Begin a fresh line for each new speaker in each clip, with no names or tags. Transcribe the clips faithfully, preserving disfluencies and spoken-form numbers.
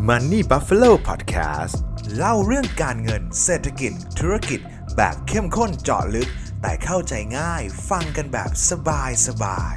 Money Buffalo Podcast เล่าเรื่องการเงินเศรษฐกิจธุรกิจแบบเข้มข้นเจาะลึกแต่เข้าใจง่ายฟังกันแบบสบายสบาย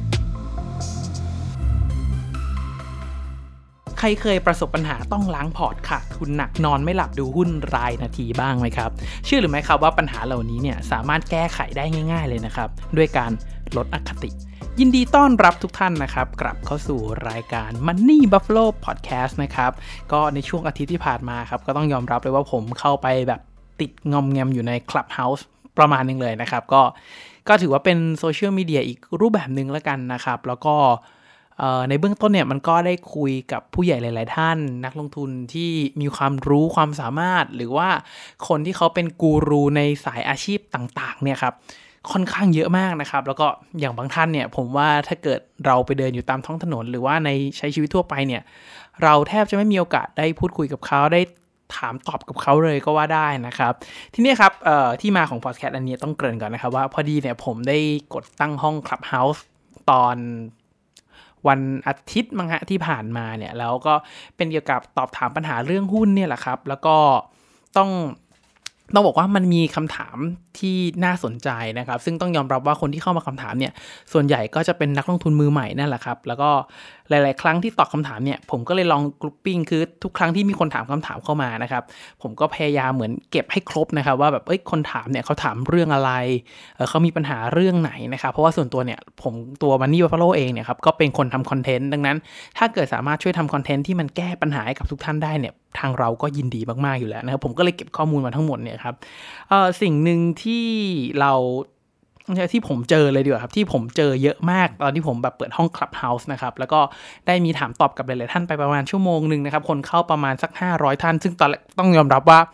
ใครเคยประสบปัญหาต้องล้างพอร์ตขาดทุนหนักนอนไม่หลับดูหุ้นรายนาทีบ้างไหมครับเชื่อหรือไม่ครับว่าปัญหาเหล่านี้เนี่ยสามารถแก้ไขได้ง่ายๆเลยนะครับด้วยการลดอคติยินดีต้อนรับทุกท่านนะครับกลับเข้าสู่รายการ Money Buffalo Podcast นะครับก็ในช่วงอาทิตย์ที่ผ่านมาครับก็ต้องยอมรับเลยว่าผมเข้าไปแบบติดงอมแงมอยู่ใน Clubhouse ประมาณนึงเลยนะครับก็ก็ถือว่าเป็นโซเชียลมีเดียอีกรูปแบบนึงแล้วกันนะครับแล้วก็ในเบื้องต้นเนี่ยมันก็ได้คุยกับผู้ใหญ่หลายๆท่านนักลงทุนที่มีความรู้ความสามารถหรือว่าคนที่เขาเป็นกูรูในสายอาชีพต่างๆเนี่ยครับค่อนข้างเยอะมากนะครับแล้วก็อย่างบางท่านเนี่ยผมว่าถ้าเกิดเราไปเดินอยู่ตามท้องถนนหรือว่าในใช้ชีวิตทั่วไปเนี่ยเราแทบจะไม่มีโอกาสได้พูดคุยกับเขาได้ถามตอบกับเขาเลยก็ว่าได้นะครับทีนี้ครับที่มาของพอดแคสต์อันนี้ต้องเกริ่นก่อนนะครับว่าพอดีเนี่ยผมได้กดตั้งห้อง Clubhouse ตอนวันอาทิตย์มั้งฮะที่ผ่านมาเนี่ยแล้วก็เป็นเกี่ยวกับตอบถามปัญหาเรื่องหุ้นเนี่ยแหละครับแล้วก็ต้องต้องบอกว่ามันมีคำถามที่น่าสนใจนะครับซึ่งต้องยอมรับว่าคนที่เข้ามาคำถามเนี่ยส่วนใหญ่ก็จะเป็นนักลงทุนมือใหม่นั่นแหละครับแล้วก็หลายๆครั้งที่ตอบคำถามเนี่ยผมก็เลยลองกรุ๊ปปิ้งคือทุกครั้งที่มีคนถามคำถามเข้ามานะครับผมก็พยายามเหมือนเก็บให้ครบนะครับว่าแบบเอ้ยคนถามเนี่ยเขาถามเรื่องอะไรเออเขามีปัญหาเรื่องไหนนะครับเพราะว่าส่วนตัวเนี่ยผมตัว Money Buffalo เองเนี่ยครับก็เป็นคนทำคอนเทนต์ดังนั้นถ้าเกิดสามารถช่วยทำคอนเทนต์ที่มันแก้ปัญหาให้กับทุกท่านได้เนี่ยทางเราก็ยินดีมากๆอยู่แล้วนะครับผมก็เลยเก็บข้อมูลมาทั้งหมดเนี่ยครับเอ่อสิ่งหนึ่งที่เราที่ผมเจอเลยดีกว่าครับที่ผมเจอเยอะมากตอนที่ผมแบบเปิดห้อง Clubhouse นะครับแล้วก็ได้มีถามตอบกับหลายๆท่านไปประมาณชั่วโมงนึงนะครับคนเข้าประมาณสักห้าร้อยท่านซึ่งตอนแรกต้องยอมรับว่า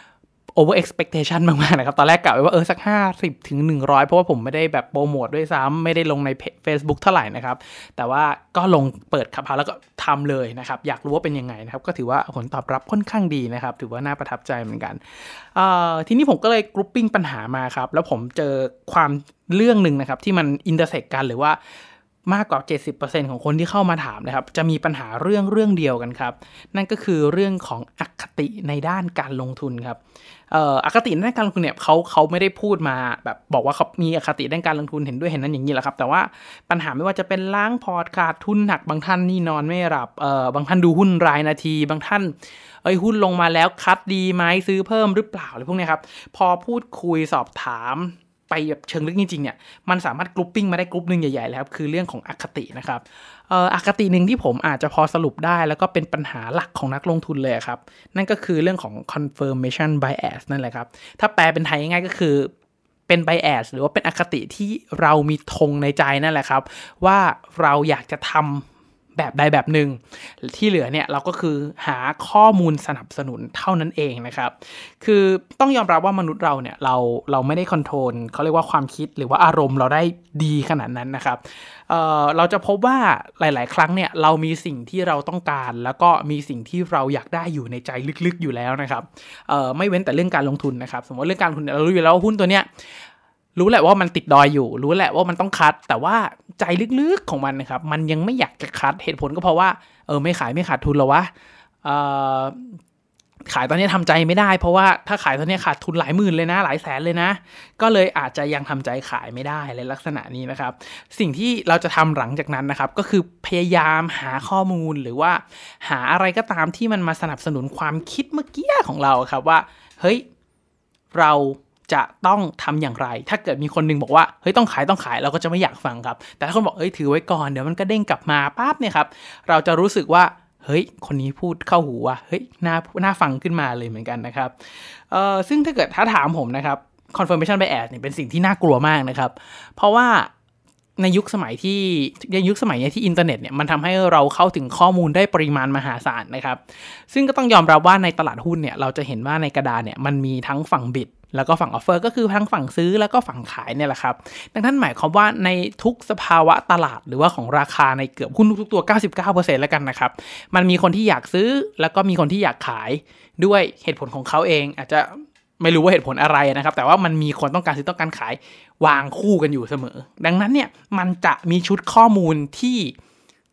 over expectation มากๆนะครับตอนแรกกะไว้ว่าเออสักห้าสิบถึงหนึ่งร้อยเพราะว่าผมไม่ได้แบบโปรโมทด้วยซ้ำไม่ได้ลงใน Facebook เท่าไหร่นะครับแต่ว่าก็ลงเปิดClubhouseแล้วก็ทำเลยนะครับอยากรู้ว่าเป็นยังไงนะครับก็ถือว่าผลตอบรับค่อนข้างดีนะครับถือว่าน่าประทับใจเหมือนกันเอ่อทีนี้ผมก็เลยกรุ๊ปปิ้งปัญหามาครับแล้วผมเจอความเรื่องนึงนะครับที่มันอินเตอร์เซกกันหรือว่ามากกว่า เจ็ดสิบเปอร์เซ็นต์ ของคนที่เข้ามาถามนะครับจะมีปัญหาเรื่องเรื่องเดียวกันครับนั่นก็คือเรื่องของอคติในด้านการลงทุนครับเอ่ออคติในด้านการลงทุนเนี่ยเขาเขาไม่ได้พูดมาแบบบอกว่าเขามีอคติด้านการลงทุนเห็นด้วยเห็นนั้นอย่างนี้แหละครับแต่ว่าปัญหาไม่ว่าจะเป็นล้างพอร์ตขาดทุนหนักบางท่านนี่นอนไม่หลับเอ่อบางท่านดูหุ้นรายนาทีบางท่านเอ้ยหุ้นลงมาแล้วคัดดีไหมซื้อเพิ่มหรือเปล่าอะไรพวกนี้ครับพอพูดคุยสอบถามไปแบบเชิงลึกจริงๆเนี่ยมันสามารถกรุ๊ปปิ้งมาได้กรุ๊ปนึงใหญ่ๆแล้วครับคือเรื่องของอคตินะครับเอ่ออคตินึงที่ผมอาจจะพอสรุปได้แล้วก็เป็นปัญหาหลักของนักลงทุนเลยครับนั่นก็คือเรื่องของ confirmation bias นั่นแหละครับถ้าแปลเป็นไทยง่ายๆก็คือเป็น bias หรือว่าเป็นอคติที่เรามีธงในใจนั่นแหละครับว่าเราอยากจะทำแบบใดแบบหนึ่งที่เหลือเนี่ยเราก็คือหาข้อมูลสนับสนุนเท่านั้นเองนะครับคือต้องยอมรับว่ามนุษย์เราเนี่ยเราเราไม่ได้คอนโทรลเขาเรียกว่าความคิดหรือว่าอารมณ์เราได้ดีขนาดนั้นนะครับเอ่อเราจะพบว่าหลายๆครั้งเนี่ยเรามีสิ่งที่เราต้องการแล้วก็มีสิ่งที่เราอยากได้อยู่ในใจลึกๆอยู่แล้วนะครับเอ่อไม่เว้นแต่เรื่องการลงทุนนะครับสมมติเรื่องการลงทุนเรารู้อยู่แล้วว่าหุ้นตัวเนี้ยรู้แหละว่ามันติดดอยอยู่รู้แหละว่ามันต้องคัดแต่ว่าใจลึกๆของมันนะครับมันยังไม่อยากจะคัดเหตุผลก็เพราะว่าเออไม่ขายไม่ขาดทุนหรอวะเอ่อขายตอนนี้ทำใจไม่ได้เพราะว่าถ้าขายตอนนี้ขาดทุนหลายหมื่นเลยนะหลายแสนเลยนะก็เลยอาจจะยังทำใจขายไม่ได้ในลักษณะนี้นะครับสิ่งที่เราจะทำหลังจากนั้นนะครับก็คือพยายามหาข้อมูลหรือว่าหาอะไรก็ตามที่มันมาสนับสนุนความคิดเมื่อกี้ของเราครับว่าเฮ้ยเราจะต้องทำอย่างไรถ้าเกิดมีคนนึงบอกว่าเฮ้ยต้องขายต้องขายเราก็จะไม่อยากฟังครับแต่ถ้าคนบอกเฮ้ยถือไว้ก่อนเดี๋ยวมันก็เด้งกลับมาปั๊บเนี่ยครับเราจะรู้สึกว่าเฮ้ยคนนี้พูดเข้าหูว่ะเฮ้ยน่าน่าฟังขึ้นมาเลยเหมือนกันนะครับเอ่อซึ่งถ้าเกิดถ้าถามผมนะครับ confirmation bias เนี่ยเป็นสิ่งที่น่ากลัวมากนะครับเพราะว่าในยุคสมัยที่ในยุคสมัยนี้ที่อินเทอร์เน็ตเนี่ยมันทำให้เราเข้าถึงข้อมูลได้ปริมาณมหาศาลนะครับซึ่งก็ต้องยอมรับว่าในตลาดหุ้นเนี่ยเราจะเห็นว่าในกระดานเนี่ยมันมีทั้งฝั่งบิดแล้วก็ฝั่งออฟเฟอร์ก็คือทั้งฝั่งซื้อแล้วก็ฝั่งขายเนี่ยแหละครับดังนั้นหมายความว่าในทุกสภาวะตลาดหรือว่าของราคาในเกือบหุ้นทุกๆตัว เก้าสิบเก้าเปอร์เซ็นต์ แล้วกันนะครับมันมีคนที่อยากซื้อแล้วก็มีคนที่อยากขายด้วยเหตุผลของเขาเองอาจจะไม่รู้ว่าเหตุผลอะไรนะครับแต่ว่ามันมีคนต้องการซื้อต้องการขายวางคู่กันอยู่เสมอดังนั้นเนี่ยมันจะมีชุดข้อมูลที่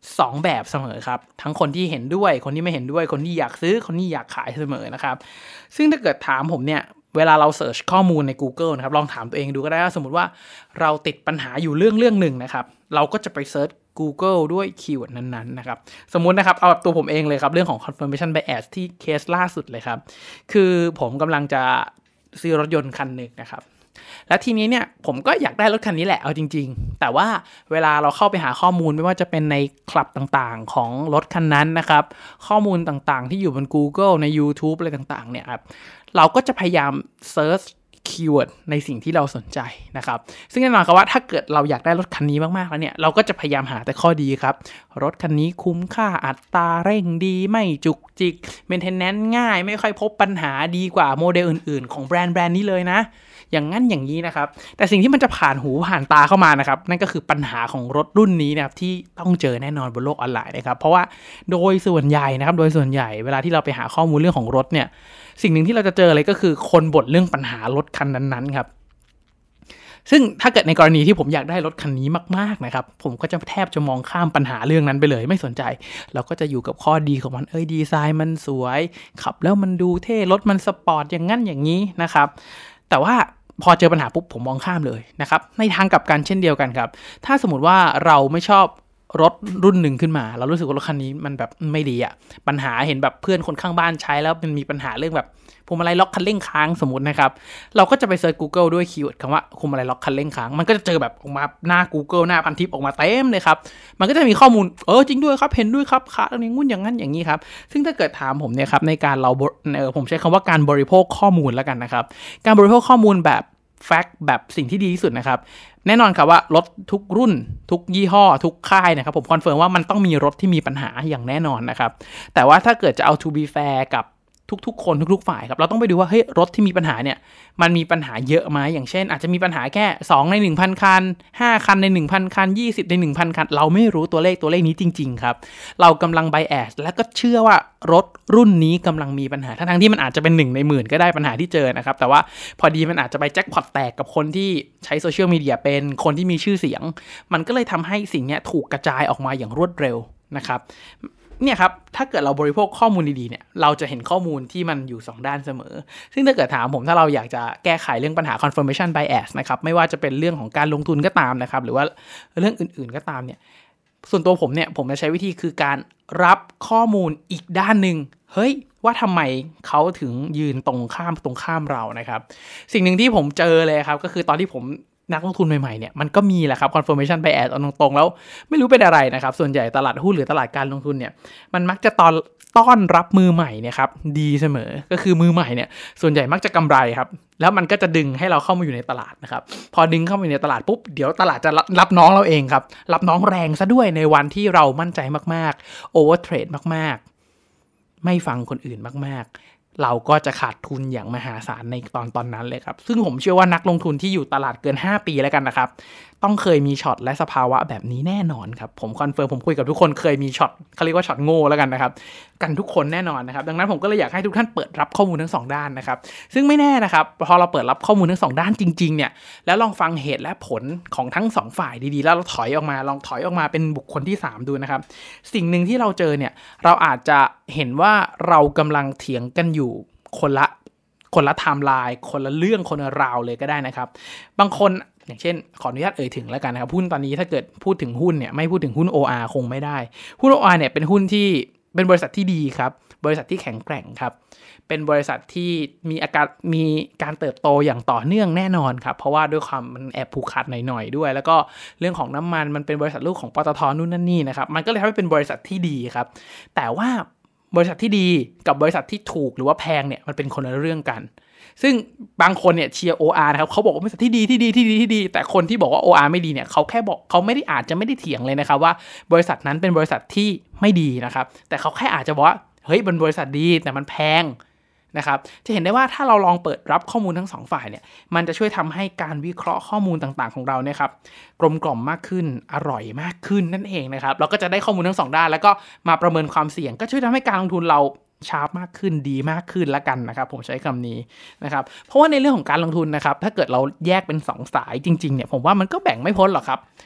สองแบบเสมอครับทั้งคนที่เห็นด้วยคนที่ไม่เห็นด้วยคนที่อยากซื้อคนที่อยากขายเสมอนะครับซึ่งถ้าเกิดถามผมเนี่ยเวลาเราเสิร์ชข้อมูลใน Google นะครับลองถามตัวเองดูก็ได้ว่าสมมุติว่าเราติดปัญหาอยู่เรื่องเรื่องหนึ่งนะครับเราก็จะไปเสิร์ช Google ด้วยคีย์เวิร์ดนั้นๆนะครับสมมุตินะครับเอาตัวผมเองเลยครับเรื่องของ confirmation bias ที่เคสล่าสุดเลยครับคือผมกำลังจะซื้อรถยนต์คันหนึ่งนะครับและทีนี้เนี่ยผมก็อยากได้รถคันนี้แหละเอาจริงๆแต่ว่าเวลาเราเข้าไปหาข้อมูลไม่ว่าจะเป็นในคลับต่างๆของรถคันนั้นนะครับข้อมูลต่างๆที่อยู่บน Google ใน YouTube อะไรต่างๆเนี่ยครับเราก็จะพยายามเซิร์ชคีย์เวิร์ดในสิ่งที่เราสนใจนะครับซึ่งแน่นอนครับว่าถ้าเกิดเราอยากได้รถคันนี้มากๆแล้วเนี่ยเราก็จะพยายามหาแต่ข้อดีครับรถคันนี้คุ้มค่าอัตราเร่งดีไม่จุกจิกเมนเทนแนนซ์ง่ายไม่ค่อยพบปัญหาดีกว่าโมเดลอื่นๆของแบรนด์แบรนด์นี้เลยนะอย่างนั้นอย่างนี้นะครับแต่สิ่งที่มันจะผ่านหูผ่านตาเข้ามานะครับนั่นก็คือปัญหาของรถรุ่นนี้นะครับที่ต้องเจอแน่นอนบนโลกออนไลน์นะครับเพราะว่าโดยส่วนใหญ่นะครับโดยส่วนใหญ่เวลาที่เราไปหาข้อมูลเรื่องของรถเนี่ยสิ่งหนึ่งที่เราจะเจอเลยก็คือคนบ่นเรื่องปัญหารถคันนั้นๆครับซึ่งถ้าเกิดในกรณีที่ผมอยากได้รถคันนี้มากๆนะครับผมก็จะแทบจะมองข้ามปัญหาเรื่องนั้นไปเลยไม่สนใจเราก็จะอยู่กับข้อดีของมันเอ้ยดีไซน์มันสวยขับแล้วมันดูเท่รถมันสปอร์ตอย่างงั้นอย่างนี้นะครับแต่ว่าพอเจอปัญหาปุ๊บผมมองข้ามเลยนะครับในทางกลับกันเช่นเดียวกันครับถ้าสมมติว่าเราไม่ชอบรถรุ่นหนึ่งขึ้นมาเรารู้สึกว่ารถคันนี้มันแบบไม่ดีอ่ะปัญหาเห็นแบบเพื่อนคนข้างบ้านใช้แล้วมันมีปัญหาเรื่องแบบพวงมาลัยล็อกคันเร่งค้างสมมตินะครับเราก็จะไปเซิร์ช Google ด้วยคีย์เวิร์ดคำว่าพวงมาลัยล็อกคันเร่งค้างมันก็จะเจอแบบออกมาหน้า Google หน้าพันทิปออกมาเต็มเลยครับมันก็จะมีข้อมูลเออจริงด้วยครับเห็นด้วยครับค่ะอย่างงู้นอย่างนั้นอย่างนี้ครับซึ่งถ้าเกิดถามผมเนี่ยครับในการเราเออผมใช้คำว่าการบริโภคข้อมูลแล้วกันนะครับการบริโภคข้อมูลแบบแฟกต์แบบสิ่งที่ดีที่สุดนะครับแน่นอนครับว่ารถทุกรุ่นทุกยี่ห้อทุกค่ายนะครับผมคอนเฟิร์มว่ามันต้องมีรถที่มีปัญหาอย่างแน่นอนนะครับแต่ว่าถ้าเกิดจะเอา to be fair กับทุกๆคนทุกๆฝ่ายครับเราต้องไปดูว่าเฮ้ยรถที่มีปัญหาเนี่ยมันมีปัญหาเยอะไหมอย่างเช่นอาจจะมีปัญหาแค่สองใน หนึ่งพัน คันห้าคันใน หนึ่งพัน คันยี่สิบใน หนึ่งพัน คันเราไม่รู้ตัวเลขตัวเลขนี้จริงๆครับเรากำลัง bias และก็เชื่อว่ารถรุ่นนี้กำลังมีปัญหาทั้งๆที่มันอาจจะเป็นหนึ่งในหมื่นก็ได้ปัญหาที่เจอนะครับแต่ว่าพอดีมันอาจจะไปแจ็คพอตแตกกับคนที่ใช้โซเชียลมีเดียเป็นคนที่มีชื่อเสียงมันก็เลยทำให้สิ่งนี้ถูกกระจายออกมาอย่างรวดเร็วนะครับเนี่ยครับถ้าเกิดเราบริโภคข้อมูลดีๆเนี่ยเราจะเห็นข้อมูลที่มันอยู่สองด้านเสมอซึ่งถ้าเกิดถามผมถ้าเราอยากจะแก้ไขเรื่องปัญหา confirmation bias นะครับไม่ว่าจะเป็นเรื่องของการลงทุนก็ตามนะครับหรือว่าเรื่องอื่นๆก็ตามเนี่ยส่วนตัวผมเนี่ยผมจะใช้วิธีคือการรับข้อมูลอีกด้านนึงเฮ้ยว่าทำไมเขาถึงยืนตรงข้ามตรงข้ามเรานะครับสิ่งหนึ่งที่ผมเจอเลยครับก็คือตอนที่ผมนักลงทุนใหม่ๆเนี่ยมันก็มีแหละครับ confirmation bias เอาตรงๆแล้วไม่รู้เป็นอะไรนะครับส่วนใหญ่ตลาดหุ้นหรือตลาดการลงทุนเนี่ยมันมักจะตอนต้อนรับมือใหม่เนี่ยครับดีเสมอก็คือมือใหม่เนี่ยส่วนใหญ่มักจะกำไรครับแล้วมันก็จะดึงให้เราเข้ามาอยู่ในตลาดนะครับพอดึงเข้ามาอยู่ในตลาดปุ๊บเดี๋ยวตลาดจะรับน้องเราเองครับรับน้องแรงซะด้วยในวันที่เรามั่นใจมากๆ over trade มากๆไม่ฟังคนอื่นมากๆเราก็จะขาดทุนอย่างมหาศาลในตอนตอนนั้นเลยครับซึ่งผมเชื่อว่านักลงทุนที่อยู่ตลาดเกินห้าปีแล้วกันนะครับต้องเคยมีช็อตและสภาวะแบบนี้แน่นอนครับผมคอนเฟิร์มผมคุยกับทุกคนเคยมีช็อตเขาเรียกว่าช็อตโง่แล้วกันนะครับกันทุกคนแน่นอนนะครับดังนั้นผมก็เลยอยากให้ทุกท่านเปิดรับข้อมูลทั้งสองด้านนะครับซึ่งไม่แน่นะครับพอเราเปิดรับข้อมูลทั้งสองด้านจริงๆเนี่ยแล้วลองฟังเหตุและผลของทั้งสองฝ่ายดีๆแล้วเราถอยออกมาลองถอยออกมาเป็นบุคคลที่สามดูนะครับสิ่งหนึ่งที่เราเจอเนี่ยเราอาจจะเห็นว่าเรากำลังเถียงกันอยู่คนละคนละไทม์ไลน์คนละเรื่องคนละราวเลยก็ได้นะครับบางคนอย่างเช่นขออนุญาตเอ่ยถึงแล้วกันนะครับหุ้นตอนนี้ถ้าเกิดพูดถึงหุ้นเนี่ยไม่พูดถึงหุ้น โอ อาร์ คงไม่ได้หุ้น โอ อาร์ เนี่ยเป็นหุ้นที่เป็นบริษัทที่ดีครับบริษัทที่แข็งแกร่งครับเป็นบริษัทที่มีอาการมีการเติบโตอย่างต่อเนื่องแน่นอนครับเพราะว่าด้วยความมันแอบผูกขาดหน่อยๆด้วยแล้วก็เรื่องของน้ำมันมันเป็นบริษัทลูกของปตท.นู่นนั่นนี่นะครับมันก็เลยทำให้เป็นบริษัทที่ดีครับแต่ว่าบริษัทที่ดีกับบริษัทที่ถูกหรือว่าแพงเนี่ยมันเป็นคนละเรื่องกันซึ่งบางคนเนี่ยเชียร์ โอ อาร์ นะครับเขาบอกว่าบริษัทที่ดีที่ดีที่ดีที่ดีแต่คนที่บอกว่า โอ อาร์ ไม่ดีเนี่ยเขาแค่บอกเขาไม่ได้อาจจะไม่ได้เถียงเลยนะครับว่าบริษัทนั้นเป็นบริษัทที่ไม่ดีนะครับแต่เขาแค่อาจจะบอกว่าเฮ้ยเป็นบริษัทดีแต่มันแพงนะครับจะเห็นได้ว่าถ้าเราลองเปิดรับข้อมูลทั้งสองฝ่ายเนี่ยมันจะช่วยทำให้การวิเคราะห์ข้อมูลต่างๆของเราเนี่ยครับกลมกล่อมมากขึ้นอร่อยมากขึ้นนั่นเองนะครับเราก็จะได้ข้อมูลทั้งสองด้านแล้วก็มาประเมินความเสี่ยงก็ช่วยทำให้การลงทุนเราชาร์ปมากขึ้นดีมากขึ้นละกันนะครับผมใช้คำนี้นะครับเพราะว่าในเรื่องของการลงทุนนะครับถ้าเกิดเราแยกเป็นสองสายจริงๆเนี่ยผมว่ามันก็แบ่งไม่พ้นหรอกครับ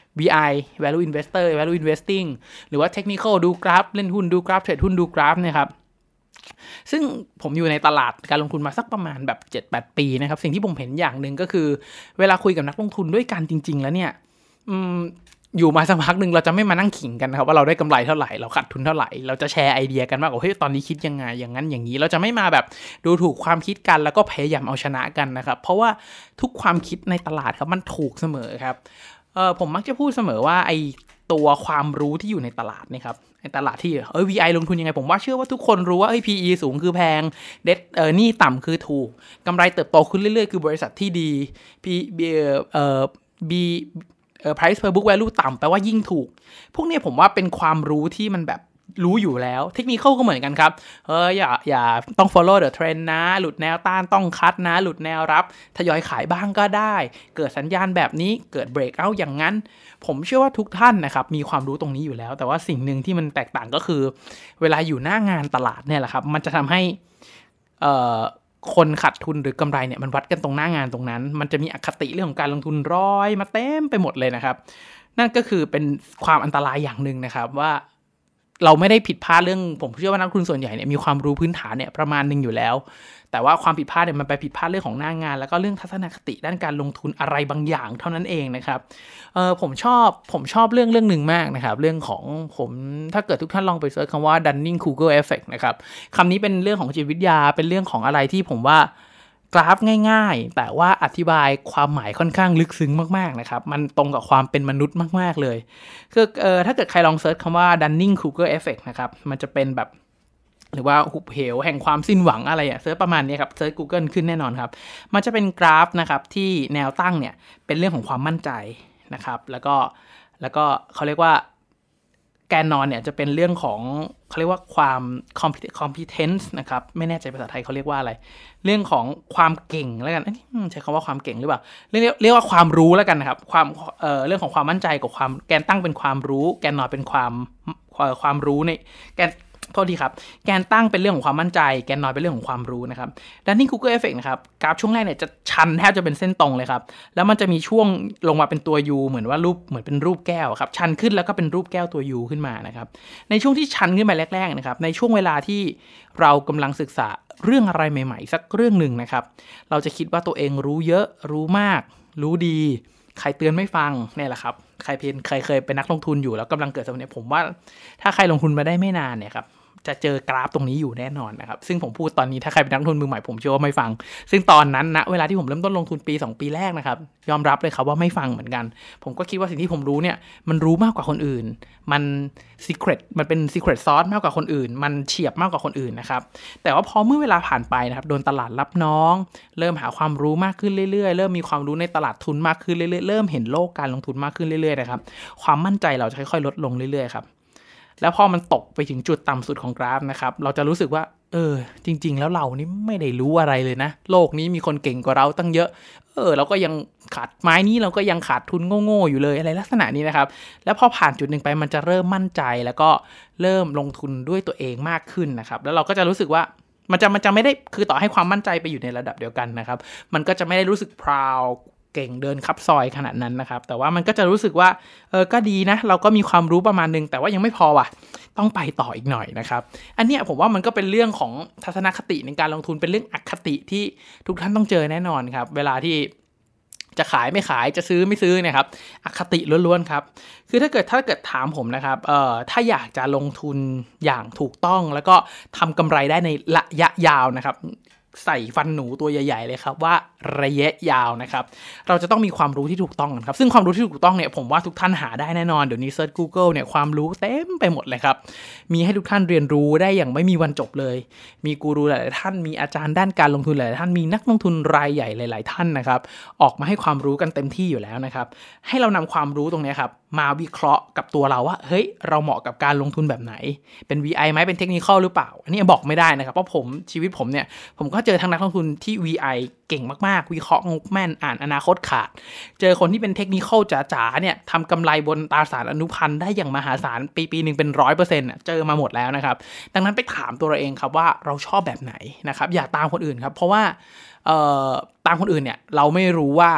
วี ไอ value investor value investing หรือว่า technical ดูกราฟเล่นหุ้นดูกราฟเทรดหุ้นดูกราฟนะครับซึ่งผมอยู่ในตลาดการลงทุนมาสักประมาณแบบ เจ็ดแปด ปีนะครับสิ่งที่ผมเห็นอย่างนึงก็คือเวลาคุยกับนักลงทุนด้วยกันจริงๆแล้วเนี่ยอืมอยู่มาสักพักนึงเราจะไม่มานั่งขิงกันนะครับว่าเราได้กำไรเท่าไหร่เราขาดทุนเท่าไหร่เราจะแชร์ไอเดียกันว่าโอ้เฮ้ยตอนนี้คิดยังไงอย่างนั้นอย่างนี้เราจะไม่มาแบบดูถูกความคิดกันแล้วก็พยายามเอาชนะกันนะครับเพราะว่าทุกความคิดในตลาดครับมันถูกเสมอครับเออผมมักจะพูดเสมอว่าไอตัวความรู้ที่อยู่ในตลาดนี่ครับในตลาดที่เออ วี ไอ ลงทุนยังไงผมว่าเชื่อว่าทุกคนรู้ว่าเอ้ย พี อี สูงคือแพงเดทเออหนี้ต่ำคือถูกกำไรเติบโตขึ้นเรื่อยๆคือบริษัทที่ดี P เอ่อ B เอ่อ price per book value ต่ำแปลว่ายิ่งถูกพวกนี้ผมว่าเป็นความรู้ที่มันแบบรู้อยู่แล้วเทคนิคก็เหมือนกันครับเอออย่าอย่าต้อง follow the trend นะหลุดแนวต้านต้องคัดนะหลุดแนวรับทยอยขายบ้างก็ได้เกิดสัญญาณแบบนี้เกิด break out อย่างนั้นผมเชื่อว่าทุกท่านนะครับมีความรู้ตรงนี้อยู่แล้วแต่ว่าสิ่งหนึ่งที่มันแตกต่างก็คือเวลาอยู่หน้างานตลาดเนี่ยแหละครับมันจะทำให้เอ่อคนขาดทุนหรือกำไรเนี่ยมันวัดกันตรงหน้างานตรงนั้นมันจะมีอคติเรื่องของการลงทุนร้อยมาเต็มไปหมดเลยนะครับนั่นก็คือเป็นความอันตรายอย่างนึงนะครับว่าเราไม่ได้ผิดพลาดเรื่องผมเชื่อว่านักลงทุนส่วนใหญ่เนี่ยมีความรู้พื้นฐานเนี่ยประมาณนึงอยู่แล้วแต่ว่าความผิดพลาดเนี่ยมันไปผิดพลาดเรื่องของหน้างานแล้วก็เรื่องทัศนคติด้านการลงทุนอะไรบางอย่างเท่านั้นเองนะครับเออผมชอบผมชอบเรื่องเรื่องนึงมากนะครับเรื่องของผมถ้าเกิดทุกท่านลองไปเสิร์ชคำว่า Dunning-Kruger Effect นะครับคำนี้เป็นเรื่องของจิตวิทยาเป็นเรื่องของอะไรที่ผมว่ากราฟง่ายๆแต่ว่าอธิบายความหมายค่อนข้างลึกซึ้งมากๆนะครับมันตรงกับความเป็นมนุษย์มากๆเลยคือเอ่อถ้าเกิดใครลองเซิร์ชคำว่า Dunning-Kruger Effect นะครับมันจะเป็นแบบหรือว่าหุบเหวแห่งความสิ้นหวังอะไรอ่ะเซิร์ชประมาณนี้ครับเซิร์ช Google ขึ้นแน่นอนครับมันจะเป็นกราฟนะครับที่แนวตั้งเนี่ยเป็นเรื่องของความมั่นใจนะครับแล้วก็แล้วก็เขาเรียกว่าแกนนอนเนี่ยจะเป็นเรื่องของเขาเรียกว่าความ competence นะครับไม่แน่ใจภาษาไทยเขาเรียกว่าอะไรเรื่องของความเก่งแล้วกันใช้คำว่าความเก่งหรือเปล่าเรียกเรียกว่าความรู้แล้วกันนะครับความเอ่อเรื่องของความมั่นใจกับความแกนตั้งเป็นความรู้แกนนอนเป็นความความรู้ในแกนโทษทีครับแกนตั้งเป็นเรื่องของความมั่นใจแกนนอยเป็นเรื่องของความรู้นะครับดันนี่ Kruger Effect นะครับกราฟช่วงแรกเนี่ยจะชันแทบจะเป็นเส้นตรงเลยครับแล้วมันจะมีช่วงลงมาเป็นตัว U เหมือนว่ารูปเหมือนเป็นรูปแก้วครับชันขึ้นแล้วก็เป็นรูปแก้วตัว U ขึ้นมานะครับในช่วงที่ชันขึ้นไปแรกๆนะครับในช่วงเวลาที่เรากำลังศึกษาเรื่องอะไรใหม่ๆสักเรื่องนึงนะครับเราจะคิดว่าตัวเองรู้เยอะรู้มากรู้ดีใครเตือนไม่ฟังเนี่ยแหละครับใครเป็นใครเคยเป็นนักลงทุนอยู่แล้วกำลังเกิดสมัยนี้ผมว่าถ้าใครลงทุนมาได้ไม่นานเนี่ยครับจะเจอกราฟตรงนี้อยู่แน่นอนนะครับซึ่งผมพูดตอนนี้ถ้าใครเป็นนักลงทุนมือใหม่ผมเชื่อว่าไม่ฟังซึ่งตอนนั้นนะเวลาที่ผมเริ่มต้นลงทุนปีสองปีแรกนะครับยอมรับเลยครับว่าไม่ฟังเหมือนกันผมก็คิดว่าสิ่งที่ผมรู้เนี่ยมันรู้มากกว่าคนอื่นมัน secret มันเป็น secret sauce มากกว่าคนอื่นมันเฉียบมากกว่าคนอื่นนะครับแต่ว่าพอเมื่อเวลาผ่านไปนะครับโดนตลาดรับน้องเริ่มหาความรู้มากขึ้นเรื่อยๆเริ่มมีความรู้ในตลาดทุนมากขึ้นเรื่อยๆเริ่มเห็นโลกการลงทุนมากขึ้นเรื่อยๆนะครับความมั่นใจเราจะค่อยๆลดลงเรื่อยๆครับแล้วพอมันตกไปถึงจุดต่ำสุดของกราฟนะครับเราจะรู้สึกว่าเออจริงๆแล้วเรานี่ไม่ได้รู้อะไรเลยนะโลกนี้มีคนเก่งกว่าเราตั้งเยอะเออเราก็ยังขาดไม้นี้เราก็ยังขาดทุนโง่ๆอยู่เลยอะไรลักษณะนี้นะครับแล้วพอผ่านจุดหนึ่งไปมันจะเริ่มมั่นใจแล้วก็เริ่มลงทุนด้วยตัวเองมากขึ้นนะครับแล้วเราก็จะรู้สึกว่ามันจะมันจะไม่ได้คือต่อให้ความมั่นใจไปอยู่ในระดับเดียวกันนะครับมันก็จะไม่ได้รู้สึก proudเก่งเดินคับซอยขนาดนั้นนะครับแต่ว่ามันก็จะรู้สึกว่าเออก็ดีนะเราก็มีความรู้ประมาณนึงแต่ว่ายังไม่พอว่ะต้องไปต่ออีกหน่อยนะครับอันเนี้ยผมว่ามันก็เป็นเรื่องของทัศนคติในการลงทุนเป็นเรื่องอคติที่ทุกท่านต้องเจอแน่นอนครับเวลาที่จะขายไม่ขายจะซื้อไม่ซื้อเนี่ยครับอคติล้วนๆครับคือถ้าเกิดถ้าเกิดถามผมนะครับเอ่อถ้าอยากจะลงทุนอย่างถูกต้องแล้วก็ทำกำไรได้ในระยะยาวนะครับใส่ฟันหนูตัวใหญ่ๆเลยครับว่าระยะยาวนะครับเราจะต้องมีความรู้ที่ถูกต้องครับซึ่งความรู้ที่ถูกต้องเนี่ยผมว่าทุกท่านหาได้แน่นอนเดี๋ยวนี้เซิร์ช Google เนี่ยความรู้เต็มไปหมดเลยครับมีให้ทุกท่านเรียนรู้ได้อย่างไม่มีวันจบเลยมีกูรูหลายๆท่านมีอาจารย์ด้านการลงทุนหลายๆท่านมีนักลงทุนรายใหญ่หลายๆท่านนะครับออกมาให้ความรู้กันเต็มที่อยู่แล้วนะครับให้เรานำความรู้ตรงนี้ครับมาวิเคราะห์กับตัวเราว่าเฮ้ยเราเหมาะกับการลงทุนแบบไหนเป็น วี ไอ ไหมเป็นเทคนิคอลหรือเปล่าอันนี้บอกไม่ได้นะครับเพราะผมชีวิตผมเนี่ยผมก็เจอทั้งนักลงทุนที่ วี ไอ เก่งมากๆวิเคราะห์งบแม่นอ่านอนาคตขาดเจอคนที่เป็นเทคนิคอลจ๋าๆเนี่ยทำกำไรบนตราสารอนุพันธ์ได้อย่างมหาศาลปีปีหนึ่งเป็น ร้อยเปอร์เซ็นต์ เจอมาหมดแล้วนะครับดังนั้นไปถามตัวเราเองครับว่าเราชอบแบบไหนนะครับอย่าตามคนอื่นครับเพราะว่าเอ่อตามคนอื่นเนี่ยเราไม่รู้ว่า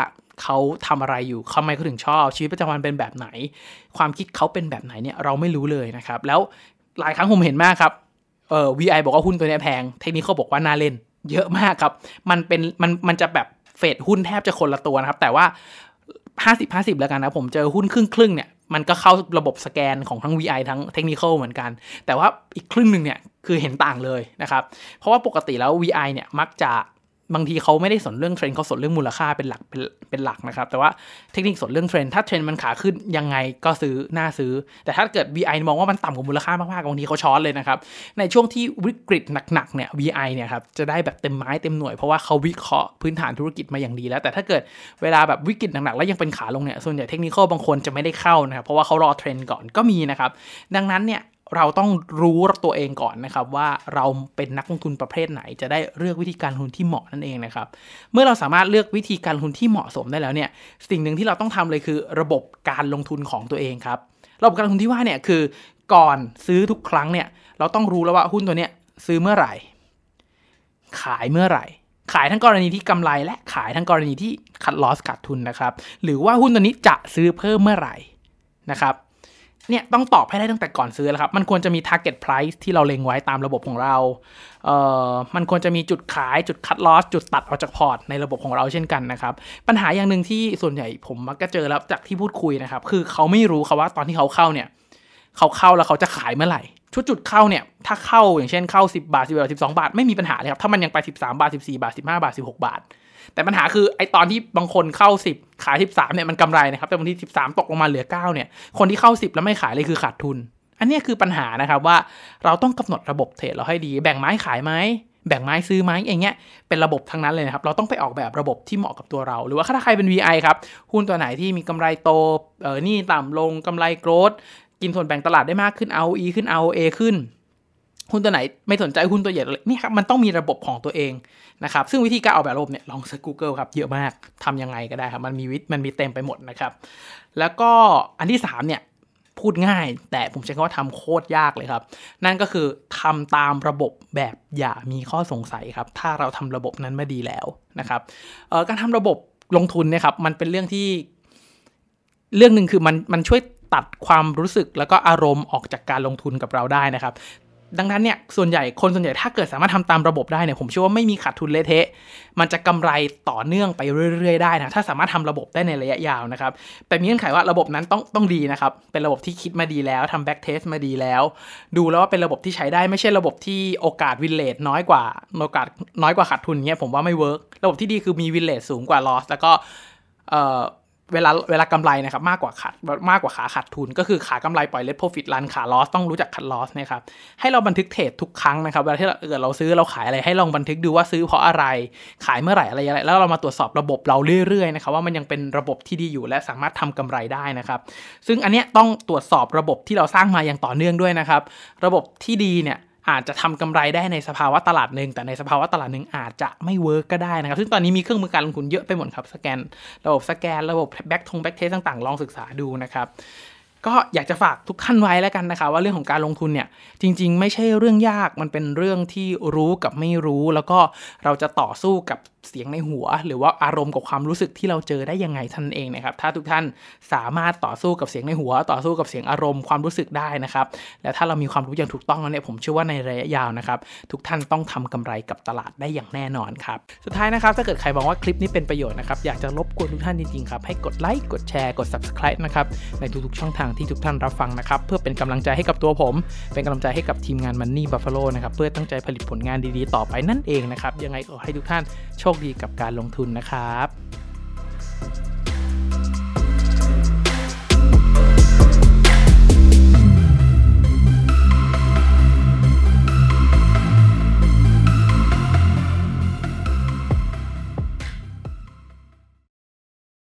เขาทำอะไรอยู่ทำไมเขาถึงชอบชีวิตประจำวันเป็นแบบไหนความคิดเขาเป็นแบบไหนเนี่ยเราไม่รู้เลยนะครับแล้วหลายครั้งผมเห็นมากครับเอ่อ วี ไอ บอกว่าหุ้นตัวนี้แพงเทคนิคเขาบอกว่าน่าเล่นเยอะมากครับมันเป็นมันมันจะแบบเฟดหุ้นแทบจะคนละตัวนะครับแต่ว่าห้าสิบ ห้าสิบแล้วกันนะผมเจอหุ้นครึ่งๆเนี่ยมันก็เข้าระบบสแกนของทั้ง วี ไอ ทั้งเทคนิคเหมือนกันแต่ว่าอีกครึ่งนึงเนี่ยคือเห็นต่างเลยนะครับเพราะว่าปกติแล้ว วี ไอ เนี่ยมักจะบางทีเขาไม่ได้สนเรื่องเทรนด์เขาสนเรื่องมูลค่าเป็นหลักเป็นเป็นหลักนะครับแต่ว่าเทคนิคสนเรื่องเทรนด์ถ้าเทรนด์มันขาขึ้นยังไงก็ซื้อน่าซื้อแต่ถ้าเกิด วี ไอ มองว่ามันต่ำกว่ามูลค่ามากๆบางทีเขาช้อนเลยนะครับในช่วงที่วิกฤตหนักๆเนี่ย วี ไอ เนี่ยครับจะได้แบบเต็มไม้เต็มหน่วยเพราะว่าเขาวิเคราะห์พื้นฐานธุรกิจมาอย่างดีแล้วแต่ถ้าเกิดเวลาแบบวิกฤตหนักๆแล้วยังเป็นขาลงเนี่ยส่วนใหญ่เทคนิคบางคนจะไม่ได้เข้านะครับเพราะว่าเขารอเทรนด์ก่อนก็มีนะครับดังนั้นเนี่ยเราต้องรู้ตัวเองก่อนนะครับว่าเราเป็นนักลงทุนประเภทไหนจะได้เลือกวิธีการลงทุนที่เหมาะนั่นเองนะครับเมื่อเราสามารถเลือกวิธีการลงทุนที่เหมาะสมได้แล้วเนี่ยสิ่งหนึ่งที่เราต้องทำเลยคือระบบการลงทุนของตัวเองครับระบบการลงทุนที่ว่าเนี่ยคือก่อนซื้อทุกครั้งเนี่ยเราต้องรู้แล้วว่าหุ้นตัวเนี้ยซื้อเมื่อไหร่ขายเมื่อไหร่ขายทั้งกรณีที่กำไรและขายทั้งกรณีที่คัดลอสขาดทุนนะครับหรือว่าหุ้นตัวนี้จะซื้อเพิ่มเมื่อไหร่นะครับเนี่ยต้องตอบให้ได้ตั้งแต่ก่อนซื้อแล้วครับมันควรจะมี target price ที่เราเล็งไว้ตามระบบของเราเอ่อมันควรจะมีจุดขายจุด cut loss จุดตัดออกจากพอร์ตในระบบของเราเช่นกันนะครับปัญหาอย่างนึงที่ส่วนใหญ่ผมมักจะเจอแล้วจากที่พูดคุยนะครับคือเขาไม่รู้ครับว่าตอนที่เขาเข้าเนี่ยเขาเข้าแล้วเขาจะขายเมื่อไหร่ชุดจุดเข้าเนี่ยถ้าเข้าอย่างเช่นเข้าสิบบาทสิบบาทสิบสองบาทไม่มีปัญหาเลยครับถ้ามันยังไปสิบสามบาทสิบสี่บาทสิบห้าบาทสิบหกบาทแต่ปัญหาคือไอ้ตอนที่บางคนเข้าสิบขายสิบสามเนี่ยมันกำไรนะครับแต่บางทีสิบสามตกลงมาเหลือเก้าเนี่ยคนที่เข้าสิบแล้วไม่ขายเลยคือขาดทุนอันนี้คือปัญหานะครับว่าเราต้องกำหนดระบบเทรดเราให้ดีแบ่งไม้ขายไหมแบ่งไม้ซื้อไหมอย่างเงี้ยเป็นระบบทั้งนั้นเลยนะครับเราต้องไปออกแบบระบบที่เหมาะกับตัวเราหรือว่าถ้าใครเป็น วี ไอ ครับหุ้นตัวไหนที่มีกำไรโตเออนี่ต่ำลงกำไรโกรทกินส่วนแบ่งตลาดได้มากขึ้น อาร์ โอ อี ขึ้น อาร์ โอ เอ ขึ้นหุ้นตัวไหนไม่สนใจหุ้นตัวใหญ่เลยนี่ครับมันต้องมีระบบของตัวเองนะครับซึ่งวิธีการออกแบบระบบเนี่ยลองเซิร์ช Google ครับเยอะมากทำยังไงก็ได้ครับมันมีวิมันมีเต็มไปหมดนะครับแล้วก็อันที่สามเนี่ยพูดง่ายแต่ผมใช้คำว่าทำโคตรยากเลยครับนั่นก็คือทำตามระบบแบบอย่ามีข้อสงสัยครับถ้าเราทำระบบนั้นมาดีแล้วนะครับเอ่อการทำระบบลงทุนเนี่ยครับมันเป็นเรื่องที่เรื่องนึงคือมันมันช่วยตัดความรู้สึกแล้วก็อารมณ์ออกจากการลงทุนกับเราได้นะครับดังนั้นเนี่ยส่วนใหญ่คนส่วนใหญ่ถ้าเกิดสามารถทำตามระบบได้เนี่ยผมเชื่อว่าไม่มีขาดทุนเละเทะมันจะกำไรต่อเนื่องไปเรื่อยๆได้นะถ้าสามารถทำระบบได้ในระยะยาวนะครับแต่มีเงื่อนไขว่าระบบนั้นต้องต้องดีนะครับเป็นระบบที่คิดมาดีแล้วทำแบ็กเทสมาดีแล้วดูแล้วว่าเป็นระบบที่ใช้ได้ไม่ใช่ระบบที่โอกาสวินเลทน้อยกว่าโอกาสน้อยกว่าขาดทุนเงี้ยผมว่าไม่เวิร์กระบบที่ดีคือมีวินเลทสูงกว่าลอสแล้วก็เอ่อเวลาเวลากำไรนะครับมากกว่าขาดมากกว่าขาขาดทุนก็คือขากำไรปล่อยเลทโปรฟิตรันขาลอสต้องรู้จักคัทลอสนะครับให้เราบันทึกเทรดทุกครั้งนะครับเวลาที่เราเกิดเราซื้อเราขายอะไรให้ลองบันทึกดูว่าซื้อเพราะอะไรขายเมื่อไหร่อะไรอะไรแล้วเรามาตรวจสอบระบบเราเรื่อยๆนะครับว่ามันยังเป็นระบบที่ดีอยู่และสามารถทำกำไรได้นะครับซึ่งอันเนี้ยต้องตรวจสอบระบบที่เราสร้างมาอย่างต่อเนื่องด้วยนะครับระบบที่ดีเนี่ยอาจจะทำกำไรได้ในสภาวะตลาดหนึ่งแต่ในสภาวะตลาดหนึ่งอาจจะไม่เวิร์กก็ได้นะครับซึ่งตอนนี้มีเครื่องมือการลงทุนเยอะไปหมดครับสแกนระบบสแกนระบบแบ็กทงแบ็กเทสต่างๆลองศึกษาดูนะครับก็อยากจะฝากทุกท่านไว้แล้วกันนะครับว่าเรื่องของการลงทุนเนี่ยจริงๆไม่ใช่เรื่องยากมันเป็นเรื่องที่รู้กับไม่รู้แล้วก็เราจะต่อสู้กับเสียงในหัวหรือว่าอารมณ์กับความรู้สึกที่เราเจอได้ยังไงท่านเองนะครับถ้าทุกท่านสามารถต่อสู้กับเสียงในหัวต่อสู้กับเสียงอารมณ์ความรู้สึกได้นะครับและถ้าเรามีความรู้อย่างถูกต้องแล้วเนี่ยผมเชื่อว่าในระยะยาวนะครับทุกท่านต้องทำกำไรกับตลาดได้อย่างแน่นอนครับสุดท้ายนะครับถ้าเกิดใครมองว่าคลิปนี้เป็นประโยชน์นะครับอยากจะรบกวนทุกท่านจริงๆครับให้กดไลค์กดแชร์กด ซับสไครบ์ นะครับในทุกๆช่องทางที่ทุกท่านรับฟังนะครับเพื่อเป็นกำลังใจให้กับตัวผมเป็นกำลังใจให้กับทีมงาน Money Buffalo นะครับเพื่อตั้งใจผลิตผลงานดีๆต่อไปนั่นเองนะครับยังไงก็ให้ทุกท่านโชคดีกับการลงทุนนะครับ